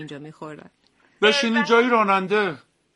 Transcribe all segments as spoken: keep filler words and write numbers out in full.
اینجا میخوردن. بشینین جای راننده.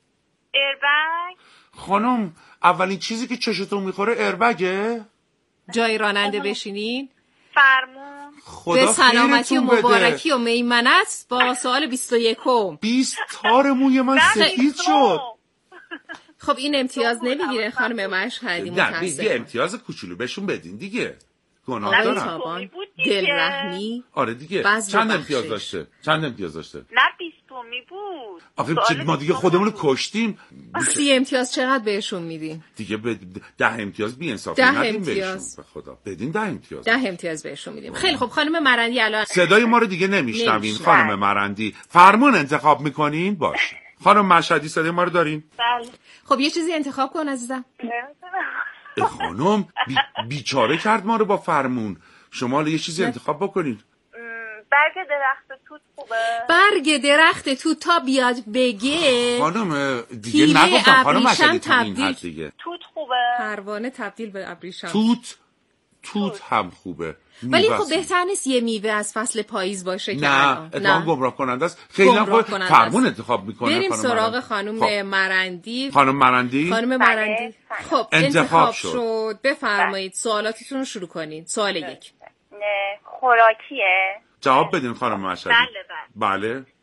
ایربگ. خانم اولین چیزی که چشتون میخوره ایربگه؟ جای راننده بشینین. فرمون. خدا به سلامتی و خیرتون بده. مبارکی و میمنت با سوال بیست و یکم. بیست تار موی من سفید شد. خب این امتیاز نمیگیره خانم مشهدی، نه متاسفم. دیگه امتیاز کوچولو بهشون بدین دیگه. گناه آقای دارم. تابان دلرحمی. آره دیگه. بذل چند بخشش. امتیاز داشته؟ چند امتیاز داشته؟ نه بیستومی بود. آخه سوال ما دیگه بیستومی خودمون رو بود. کشتیم. سی امتیاز چقدر بهشون میدین؟ دیگه به ده امتیاز بی انصافی ده ندیم امتیاز. بهشون. به خدا بدین ده امتیاز. ده امتیاز بهشون میدیم. خیلی خب خانم مرندی الان صدای ما رو دیگه نمیشنوین نمی‌شنویم. خانم مرندی. فرمون انتخاب میکنین؟ باشه. خانم مشهدی صدای ما رو دارین؟ بله. خب یه چیزی انتخاب کن عزیزم. اه خانم بی... بیچاره کرد ما رو با فرمون. شما حالا یه چیزی انتخاب بکنین. برگ درخت توت خوبه. برگ درخت توت تا بیاد بگه خانم دیگه پیله نگفتم خانم ابریشم مشهدی تا این تبدیل- حد دیگه. توت خوبه. پروانه تبدیل به ابریشم. توت توت هم خوبه. ولی میوه خب است. بهتر نیست یه میوه از فصل پاییز باشه که نه الان. اتفاقا گمراه کننده است. خیلی هم گمراه خود کننده فرمون است. انتخاب میکنه. بریم خانم سراغ مرندی. خانم خب. مرندی. خانم مرندی خانم بله، مرندی بله. خب انتخاب انتخاب شد. شد. بفرمایید سوالاتتون رو شروع کنید. سوال یک. نه، خوراکیه. جواب بدین خانم مشهدی. بله بله. بله. اه، اه،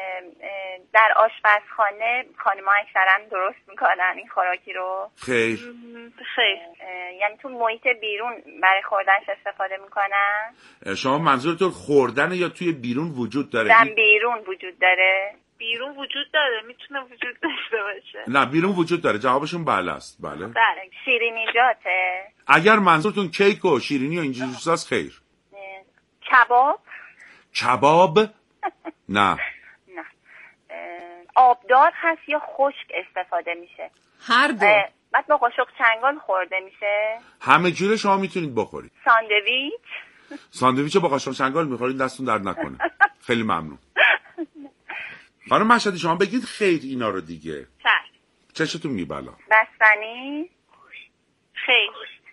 در آشپزخانه خانم‌ها اکثرا درست میکنن این خوراکی رو. خیر. خیر. یعنی تو محیط بیرون برای خوردنش استفاده میکنن. شما منظورتون خوردن یا توی بیرون وجود داره؟ در این- بیرون وجود داره. بیرون وجود داره، میتونه وجود داشته باشه. نه بیرون وجود داره. جوابشون بله است. بله. بله. شیرینیجاته. اگر منظورتون کیک و شیرینی و اینجور چیزاست خیر. اه، کباب. کباب؟ نه. نه. اه، آبدار هست یا خشک استفاده میشه؟ هر دو. اه، بعد با قاشق چنگال خورده میشه. همه جوره شما میتونید بخورید. ساندویچ. ساندویچ با قاشق چنگال میخورید دستتون درد نکنه. خیلی ممنون. خانم مشهدی شما بگید خیر اینا رو دیگه. چشم. چشتون میبلا. بستنی. خیر.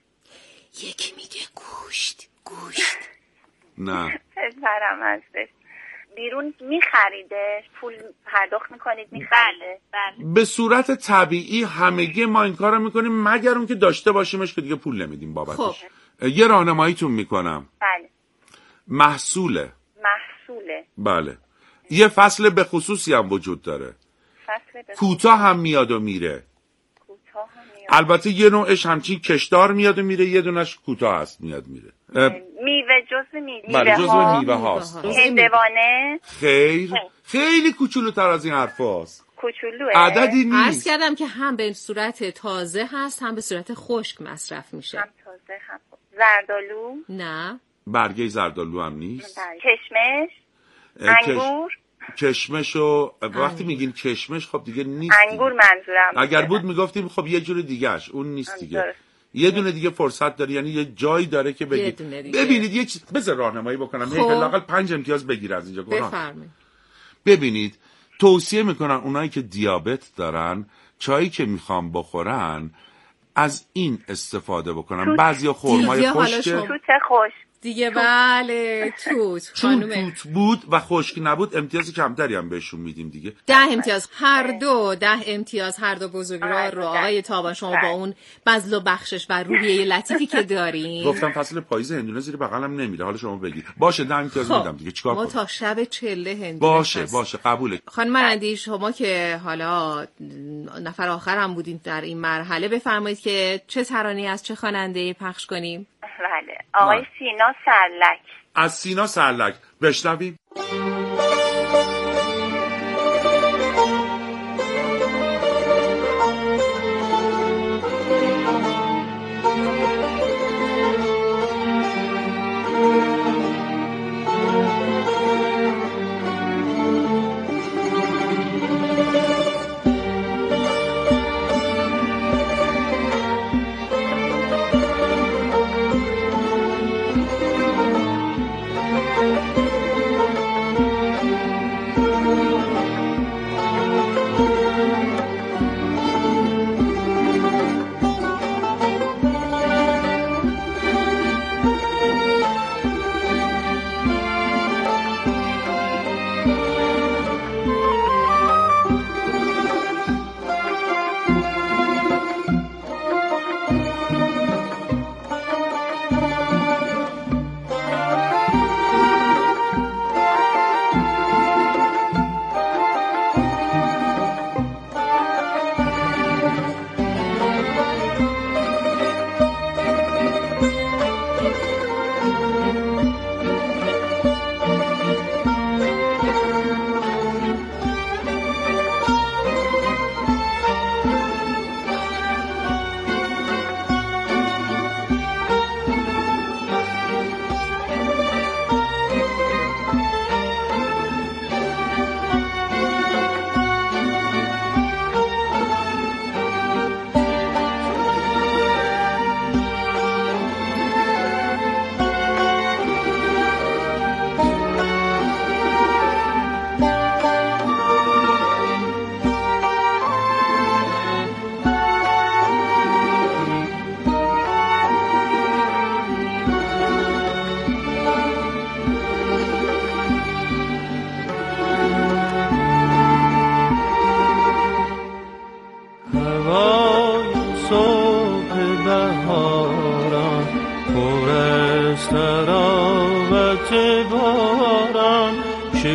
یکی میگه گوشت گوشت. نه. پسرم هستش. بیرون میخریدش، پول پرداخت میکنید میخریده. بله. به صورت طبیعی همگی ما این کارو میکنیم مگر اون که داشته باشیمش که دیگه پول نمیدیم بابتش. خب. یه راهنماییتون میکنم. بله. محصوله. محصوله. بله. یه فصل به خصوصی هم وجود داره. فصل به کوتاه هم میاد و میره. کوتاه هم میاد. البته یه نوعش همچین کشدار میاد و میره، یه دونش کوتاه هست میاد میره. اه، میوه جزء میوه. بله جزو ها. میوه هاست. هندوانه. خیر. خیلی کوچولوتر از این حرف هاست. کوچولوه. عددی عرض نیست. کردم که هم به صورت تازه هست هم به صورت خشک مصرف میشه. هم تازه هم زردالو. نه. برگه زردالو هم نیست. کشمش. اه، کش- انگور. کشمش و وقتی میگین کشمش خب دیگه نیست. انگور منظورم. اگر بود میگفتیم خب یه جور دیگهش، اون نیست دیگه. درست. یه دونه دیگه فرصت داره، یعنی یه جایی داره که بگید دونه دیگه. ببینید یک چیز بذار راهنمایی بکنم. خب. یک لااقل پنج امتیاز بگیر از اینجا. گناه. بفرمایید. ببینید توصیه میکنن اونایی که دیابت دارن چایی که میخوام بخورن از این استفاده بکنن. بعضیا خرمای دیگه حالا خشک شما- توت خوش. دیگه بله توت چون خانم توت بود و خشک نبود امتیاز کمتری هم بهشون میدیم دیگه. ده امتیاز هر دو ده امتیاز هر دو بزرگوار رو. آقای تابان شما با اون بذل و بخشش و روحیه لطیفی که دارین گفتم فصل پاییز هندونه زیر بغلم نمیره. حالا شما بگید باشه ده امتیاز میدم دیگه. چیکار ما کنم؟ تا شب چله هندونه باشه هست. باشه قبوله. خانم مرندی شما که حالا نفر آخرم بودین در این مرحله بفرمایید که چه ترانه‌ای از چه خواننده‌ای پخش کنیم؟ بله. آقای بله. سینا سرلک. از سینا سرلک بشنویم.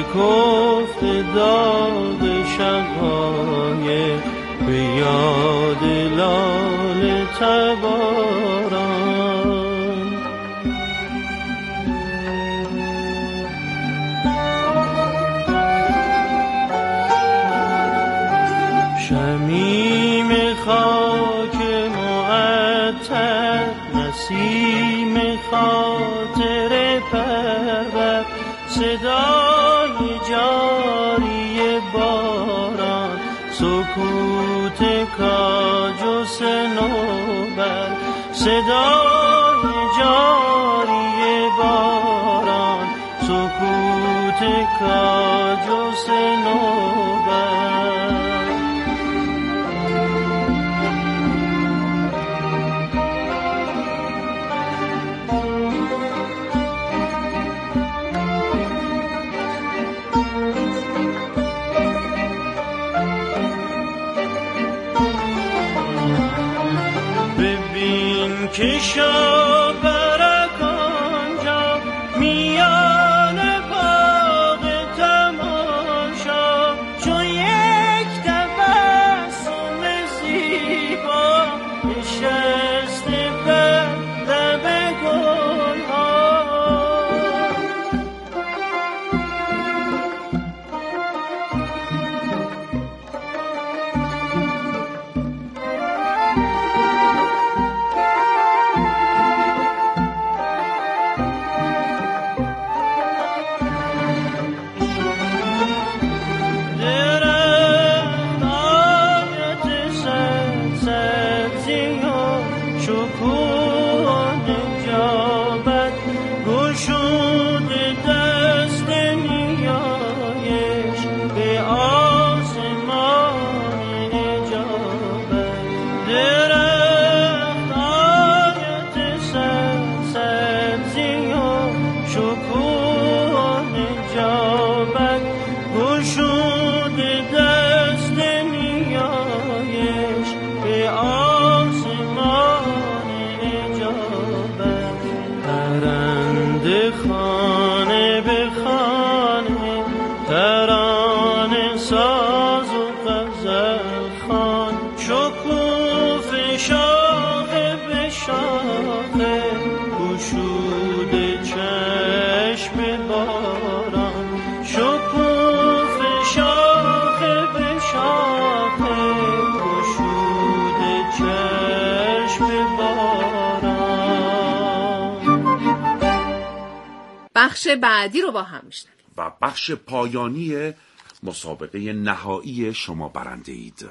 شکفت داغ شب‌های به یاد لاله تباران. شمیم خاک معطر، نسیم خاطر پرور، صدای جاری باران، سکوت کاج و صنوبر، صدای جاری باران، سکوت کاج و صنوبر. که شبرک آنجا میان باغ تماشا، چون یک تبسم زیبا نشسته بر لب گلها. بخش بعدی رو با هم میشنویم و بخش پایانی مسابقه نهایی شما برنده اید.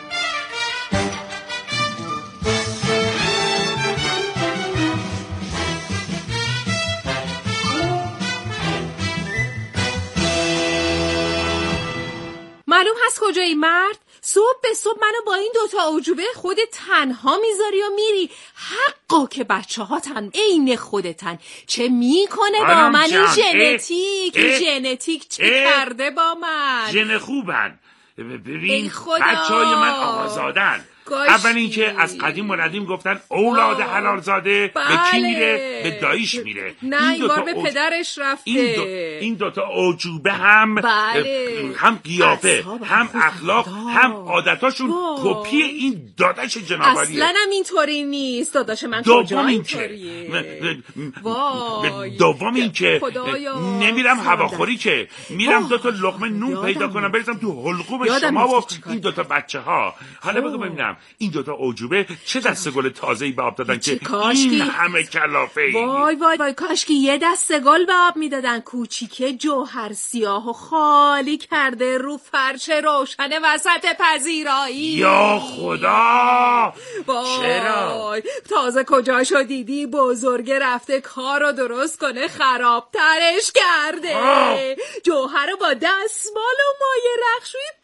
معلوم هست کجایی مرد؟ صبح به صبح منو با این دوتا عجوبه خودت تنها میذاری و میری. حقا که بچه ها تن عین خودتن. چه میکنه با من این ژنتیک؟ ژنتیک چه اه کرده با من؟ ژن خوبن. ببین بچه های من آقازادن. اول اینکه از قدیم و ندیم گفتن اولاد حلال زاده بله. به کی میره؟ به داییش میره. نه این بار به اوج... پدرش رفته. این, دو... این دوتا عجوبه هم بله. هم قیافه هم اخلاق هم عادتاشون کپی این داداش جنابالیه. اصلا هم اینطوری نیست. داداش من کجا اینطوریه؟ دوم اینکه نمیرم هواخوری که میرم دوتا لقمه نون پیدا کنم بریزم تو حلقوم شما و این دوتا بچه ها. حالا بگو ببینم این دوتا عجوبه چه دسته گل تازه‌ای به آب دادن که این همه کلافه ای؟ وای وای وای کاش که یه دسته گل به آب میدادن. کوچیکه جوهر سیاه و خالی کرده رو فرش روشن وسط پذیرایی. یا خدا چرا؟ تازه کجاشو دیدی؟ بزرگه رفته کارو درست کنه خرابترش کرده. آه. جوهر رو با دستمال و مایه رخشویی پخش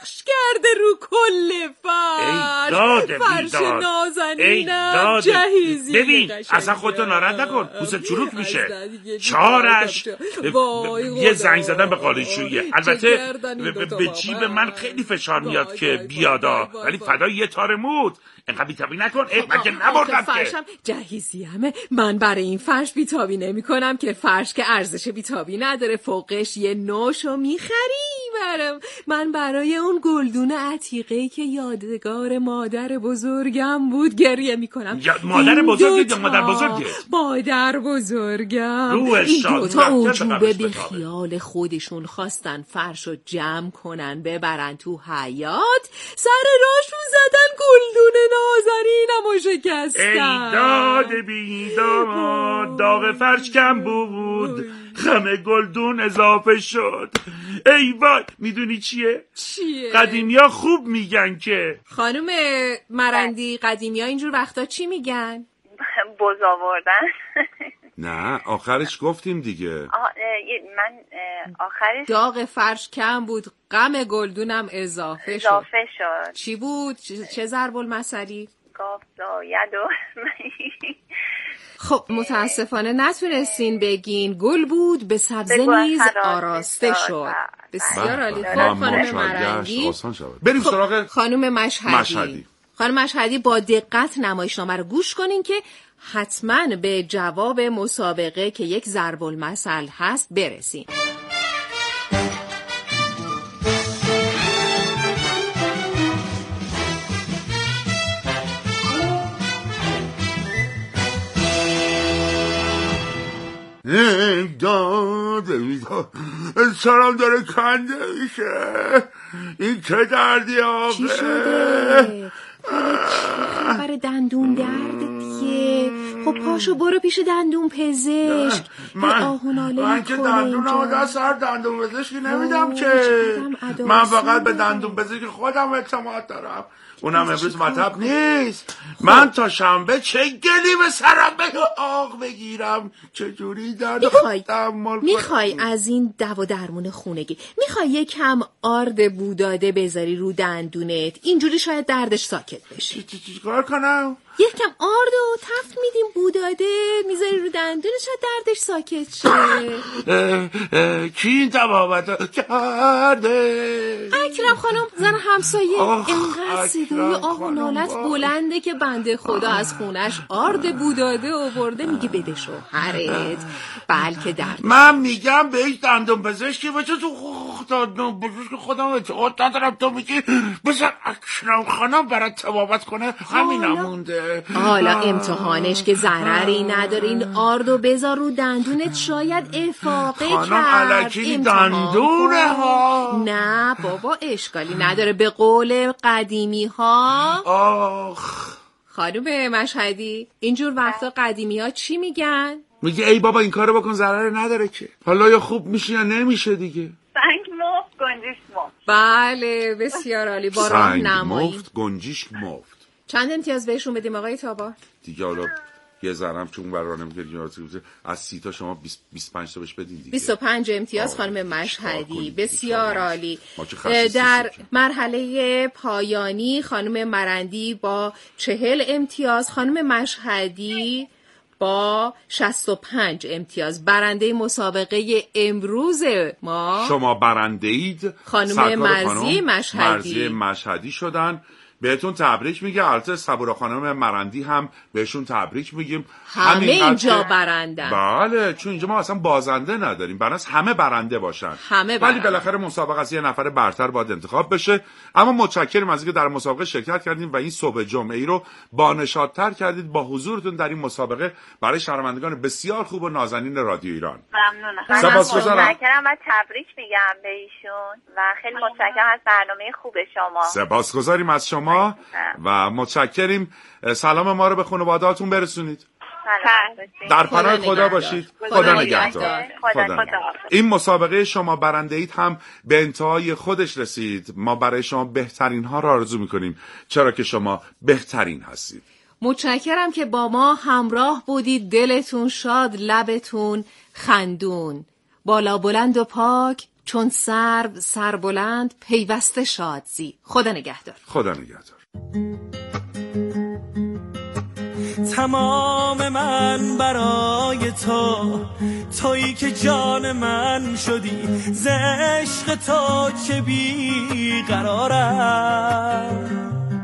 پخش کرده رو کل فرش. فرش نازنینم جهیزی. ببین اصلا خودتو ناراحت نکن، پوست چروک میشه. چارش یه زنگ زدن به قالیشویه. البته به جیب من خیلی فشار میاد که بیادا، ولی فدای یه تار موت. اینقدر بیتابی نکن. ای من که نبردم که فرشم جهیزی همه. من برای این فرش بیتابی نمی کنم که فرش که ارزش بیتابی نداره، فوقش یه نوشو میخری برم. من برای اون گلدون عتیقه‌ای که یادگار مادر بزرگم بود گریه میکنم. مادر بزرگی یا مادر بزرگی؟ مادر بزرگم. این دوتا اوجوبه به خیال خودشون خواستن فرشو جمع کنن ببرن تو حیاط، سر راشون زدن گلدون نازنینم و شکستن. ای داد بیداد، داغ فرش کم بود، خم گلدون اضافه شد. ای وای. میدونی چیه؟ چیه؟ قدیمیا خوب میگن که. خانم مرندی قدیمیا اینجور وقتا چی میگن؟ بز آوردن. نه آخرش گفتیم دیگه. من آخرش داغ فرش کم بود، غم گلدونم اضافه شد. اضافه شد. چی بود؟ چه ضرب المثلی؟ گاف زاید و خب متاسفانه نتونستین بگین. گل بود به سبزه نیز آراسته شد. بسیار عالی. خب خانم مرندی بریم سراغ خانم مشهدی. خانم مشهدی با دقت نمایشنامه رو گوش کنین که حتما به جواب مسابقه که یک ضرب المثل هست برسین. داد سرم داره کنده میشه. این چه دردی آقه؟ چی شده؟ خبر دندون درد دیگه. خب پاشو برو پیش دندون پزشک. من من که دندون آده سر دندون پزشکی نمیدم که. من فقط به دندون پزشک خودم اعتماد دارم. اونم امروز مطب نیست. من تا شنبه چه گلی به سرم به آق بگیرم، چجوری درد تحمل کنم. میخوای از این دوا درمون خونگی، میخوای یکم آرد بوداده بذاری رو دندونت، اینجوری شاید دردش ساکت بشه. چی کار کنم؟ یکم آرد و تفت میدیم بوداده میذاری رو دندونت، شاید دردش ساکت شه. کی این تبابت کرده؟ اکرم خانم زن همسایه. اینقدر صدای آه و نالت بلنده که بنده خدا از خونش آرد بوداده آورده، میگه بده شوهرت بلکه درد. من میگم بهش دندون پزشکی بچه تو دندون پزشک خودم اعتقاد ندارم. تو میگی بذار اکرم خانم برات تبابت کنه، همین همونده. حالا امتحانش که ضرری نداره، این آردو بذار رو دندونت شاید افاقه کرد. خانم الکی دندونه ها. نه بابا اشکالی نداره، به قول قدیمی ها. آخ خانم مشهدی اینجور وقتا قدیمی ها چی میگن؟ میگه ای بابا این کارو بکن ضرری نداره که. حالا یا خوب میشه یا نمیشه دیگه. سنگ مفت گنجیش مفت. بله بسیار عالی. با راهنمایی سنگ مفت گنجیش مفت. چند امتیاز بهشون بدیم آقای تابار؟ دیگه حالا یه ذرم چون برا نمیگه از سی تا شما بیست بیست و پنج تا بهش بدین دیگه. بیست و پنج امتیاز خانم مشهدی. بسیار عالی. در مرحله پایانی خانم مرندی با چهل امتیاز، خانم مشهدی با شصت و پنج امتیاز. برنده مسابقه امروز ما شما برنده اید. خانم مرضی مشهدی. مرضی مشهدی شدن. بهتون تبریک میگه. البته صبورا خانم مرندی هم بهشون تبریک میگیم. همه اینجا برندن. بله چون اینجا ما اصلا بازنده نداریم، بناس همه برنده باشن. همه ولی بالاخره مسابقه از یه نفر برتر باید انتخاب بشه. اما متشکرم از اینکه در مسابقه شرکت کردین و این صبح جمعه ای رو بانشادتر کردید با حضورتون در این مسابقه برای شنوندگان بسیار خوب و نازنین رادیو ایران. ممنونم. سپاسگزارم. متشکرم و تبریک میگم به ایشون و خیلی متشکرم از برنامه خوب شما. سپاسگزاریم از شما و متشکریم. سلام ما رو به خانواده‌هاتون برسونید. در پناه خدا باشید. خدا نگهدار. این مسابقه شما برنده اید هم به انتهای خودش رسید. ما برای شما بهترین ها را آرزو میکنیم چرا که شما بهترین هستید. متشکرم که با ما همراه بودید. دلتون شاد، لبتون خندون. بالا بلند و پاک چون سرو سربلند پیوسته شادزی. خدا نگهدار. خدا نگهدار. تمام من برای تو، تویی که جان من شدی، ز عشق تو چه بیقرارم.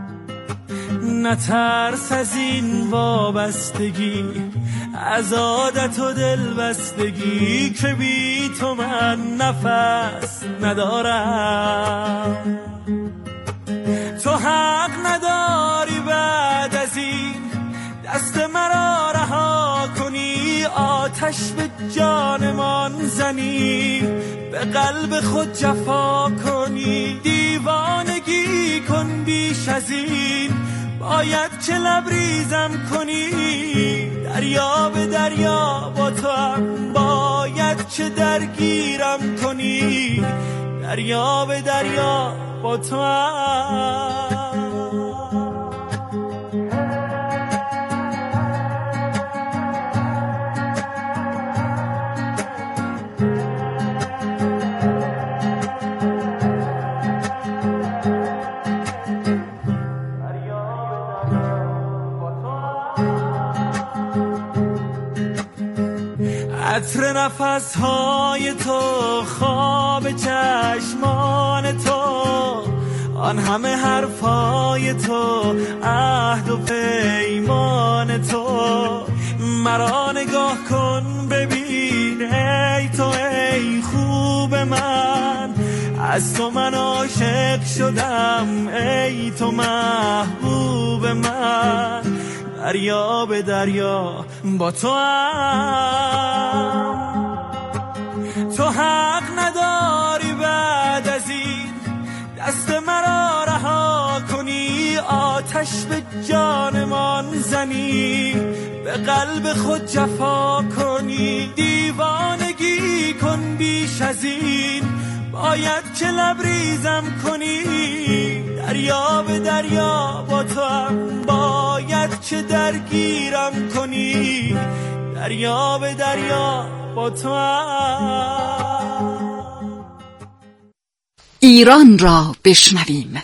نترس از این وابستگی، از عادت و دلبستگی، که بی تو من نفس ندارم. تو حق نداری بعد از این دست مرا رها کنی، آتش به جانمان زنی، به قلب خود جفا کنی. دیوانگی کن بیش از این، باید که لبریزم کنی. دریا به دریا با تو هم باید که درگیرم کنی. دریا به دریا با تو هم. عطر نفسهای تو، خواب چشمان تو، آن همه حرفای تو، عهد و پیمان تو. مرا نگاه کن ببین ای تو، ای خوب من، از تو من عاشق شدم، ای تو محبوب من. دریا به دریا با تو هم، تو حق نداری بعد از این دست مرا رها کنی. آتش به جانمان زنی، به قلب خود جفا کنی. دیوانگی کن بیش از این، باید که لبریزم کنی. دریا به دریا با تو هم باید که درگیرم کنی. دریا به دریا با تو هم. ایران را بشنویم.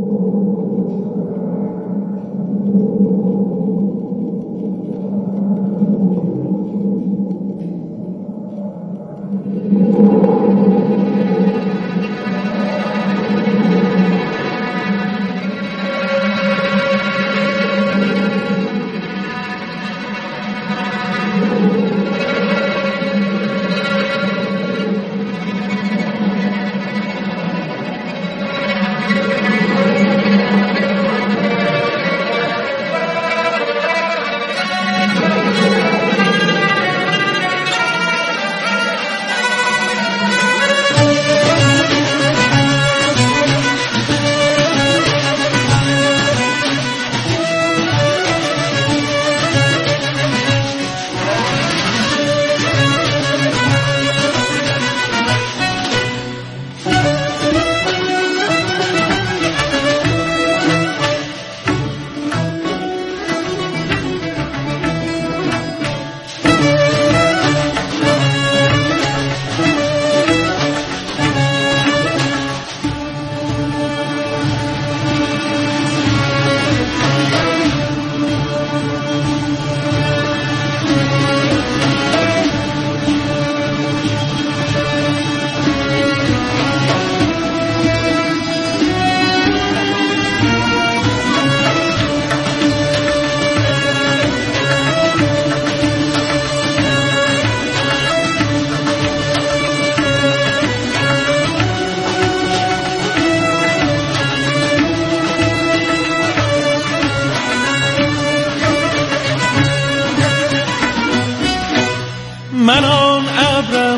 من آن ابرم،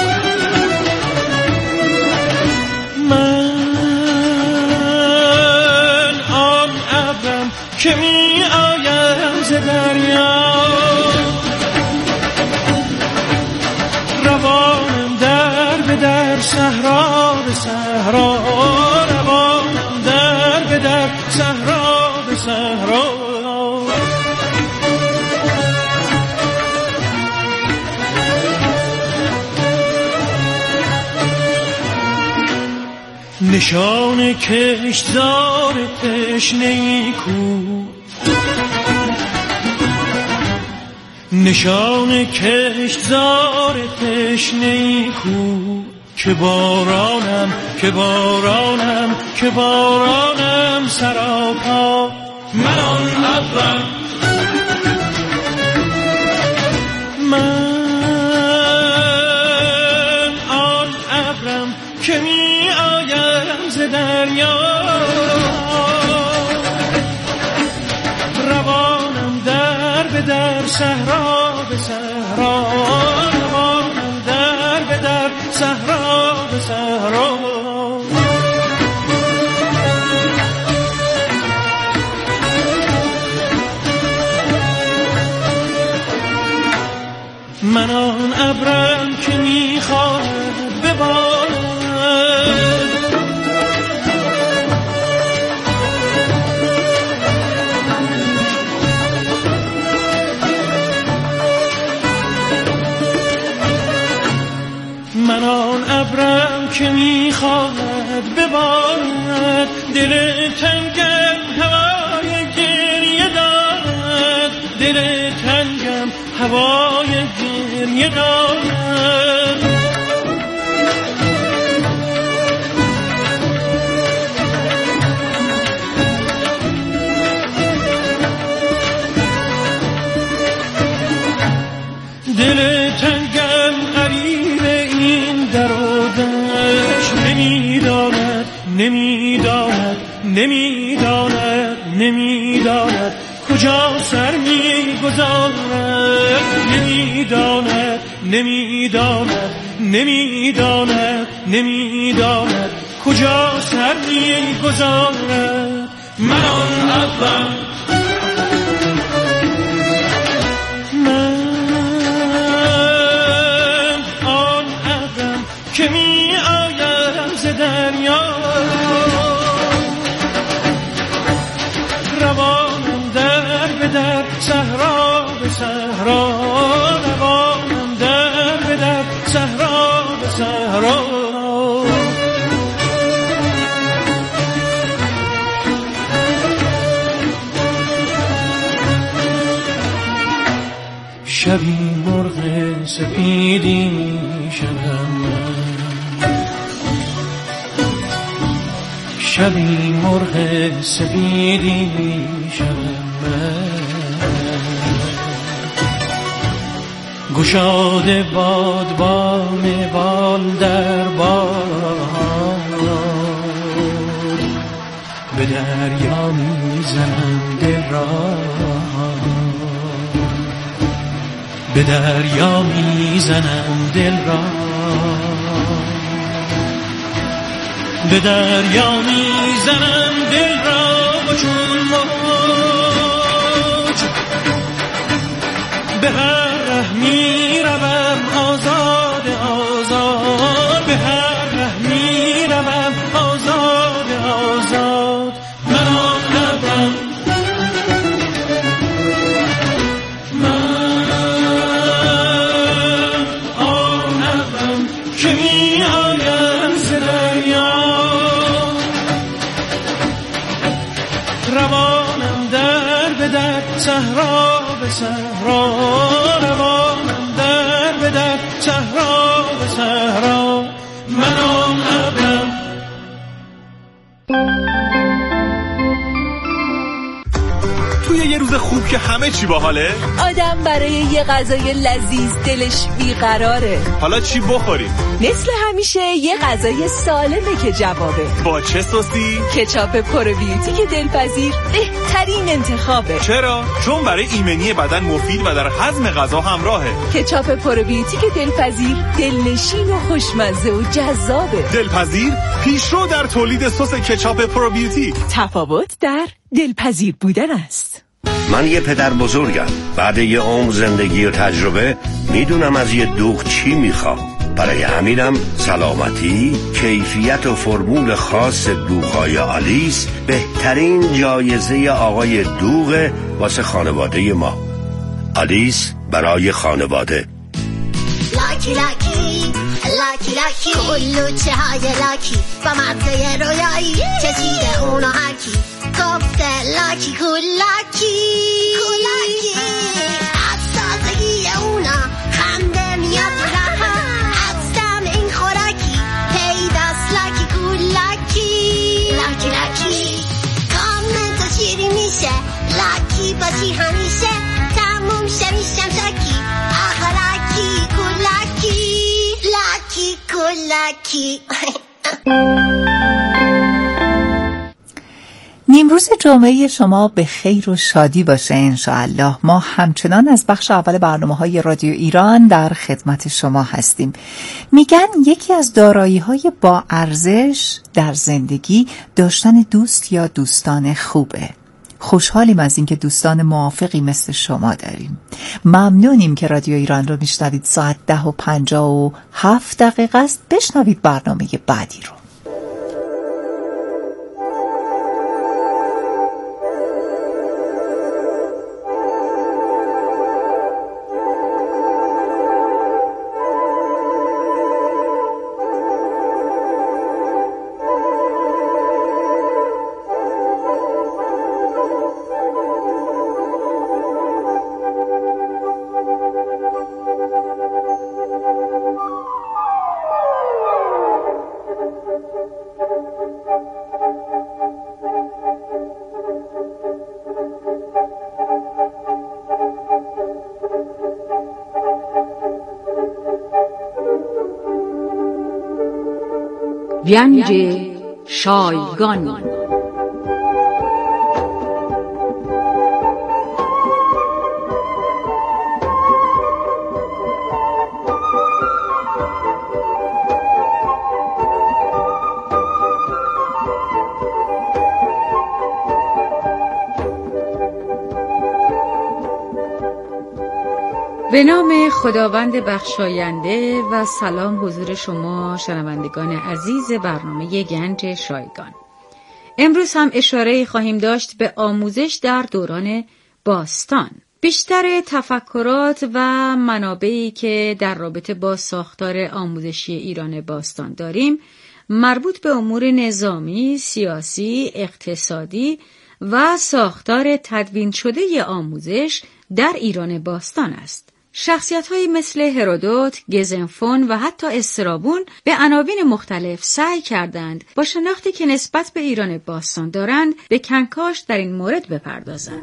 من آن ابرم که می آیم ز دریا، روانم در به در صحرا به صحرا، روانم در به در صحرا به صحرا. نشان کشتزار تشنه‌ای کو، نشان کشتزار تشنه‌ای کو، که بارانم که بارانم که بارانم سراپا. من آن ابرم، من آن ابرم که می آیم ز دریا، روانم در به در صحرا به صحرا، روانم در به در صحرا به صحرا. من آن ابرم که میخواهد ببارد، من آن ابرم که میخواهد ببارد، دل تنگم هوای گریه دارد، دل تنگم هوای گریه دارد. دل تنگم قریب این در و دشت، نمیداند نمیداند نمیداند نمیداند کجا سر میگذارد، نمیداند نمیداند نمیداند نمیداند کجا سر میگذارد. من آن ابرم، من آن ابرم که می آیم ز دریا، روانم در به در صحرا به صحرا، روانم در به در صحرا به صحرا. شبی مرغ سپیدی شدم، شبی مرغ سپیدی شدم، گشاده بادبان بال در باد، به دریا میزنم دل را، به دریا میزنم دل را، به دریا میزنم دل را و چون موج به هر ره میروم آزاد آزاد، به هر ره میروم آزاد آزاد. من آن ابرم، من آن ابرم که می آیم ز دریا، روانم در به در صحرا به صحرا، روانم در به در صحرا به صحرا. من آن ابرم. توی یه روز خوب که همه چی باحاله، آدم برای یه غذای لذیذ دلش بیقراره. حالا چی بخوریم؟ مثل همیشه یه غذای سالمه که جوابه. با چه سوسی؟ کچاپ پروبیوتیک دلپذیر بهترین انتخابه. چرا؟ چون برای ایمنی بدن مفید و در هضم غذا همراهه. کچاپ پروبیوتیک دلپذیر دلنشین و خوشمزه و جذابه. دلپذیر پیشرو در تولید سس کچاپ پروبیوتیک. تفاوت در دلپذیر بودن است. من یه پدر بزرگم. بعد یه عمر زندگی و تجربه میدونم از یه دوغ چی میخوام. برای همینم سلامتی، کیفیت و فرمول خاص دوغ‌های آلیس بهترین جایزه آقای دوغ واسه خانواده ما. آلیس برای خانواده. لاکی لاکی لاکی لاکی کلوچه های لاکی با مزه رویایی چشیده اونو هرکی گفته لاکی کولاکی کولاکی از تازگی اونا خنده میاد رها از دم این خوراکی پیداست لاکی کولاکی لاکی لاکی کامنت شیری میشه لاکی باشی همیشه تموم شه میشم شاکی آخه لاکی کولاکی لاکی کولاکی. نیمروز جمعه شما به خیر و شادی باشه انشاءالله. ما همچنان از بخش اول برنامه‌های رادیو ایران در خدمت شما هستیم. میگن یکی از دارایی‌های با ارزش در زندگی داشتن دوست یا دوستان خوبه. خوشحالیم از اینکه دوستان موافقی مثل شما داریم. ممنونیم که رادیو ایران رو میشنوید. ساعت ده و پنجاه و هفت دقیقه است. بشنوید برنامه بعدی رو. گنج شایگان. به نام خداوند بخشاینده و سلام حضور شما شنوندگان عزیز برنامه گنج شایگان. امروز هم اشاره خواهیم داشت به آموزش در دوران باستان. بیشتر تفکرات و منابعی که در رابطه با ساختار آموزشی ایران باستان داریم مربوط به امور نظامی، سیاسی، اقتصادی و ساختار تدوین شده آموزش در ایران باستان است. شخصیت‌هایی مثل هرودوت، گزنفون و حتی استرابون به عناوین مختلف سعی کردند با شناختی که نسبت به ایران باستان دارند به کنکاش در این مورد بپردازند.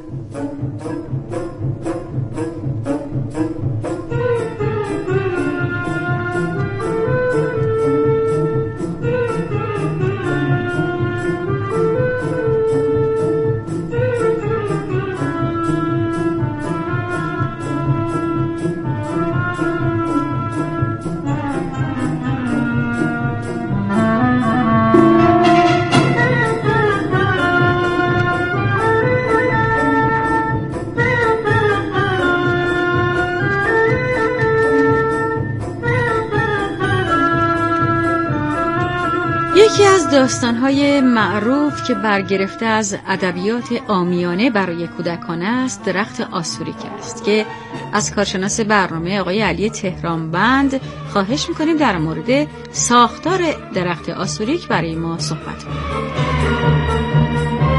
یکی از داستان‌های معروف که برگرفته از ادبیات عامیانه برای کودکان است درخت آسوریک است که از کارشناس برنامه آقای علی تهرانبند خواهش می‌کنیم در مورد ساختار درخت آسوریک برای ما صحبت کنند.